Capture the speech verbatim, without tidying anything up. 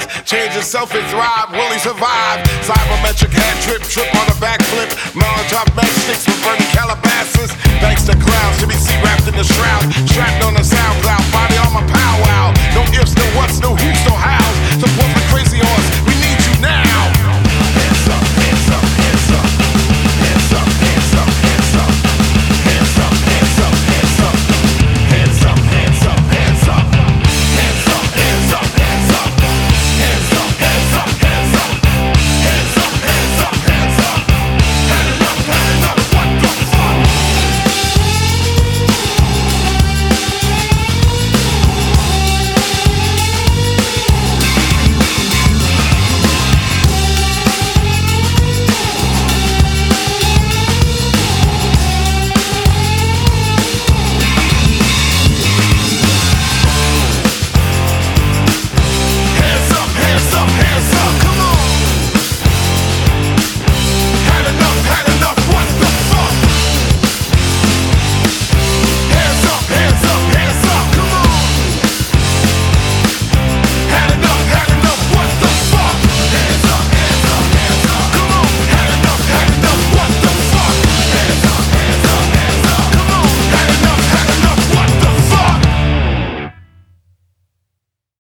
rise. Change yourself and thrive. Will he survive? Cybermetric hat trip, trip on a backflip. Molotov matchsticks with burning Calabasas. Thanks to clowns to be sea wrapped in the shroud.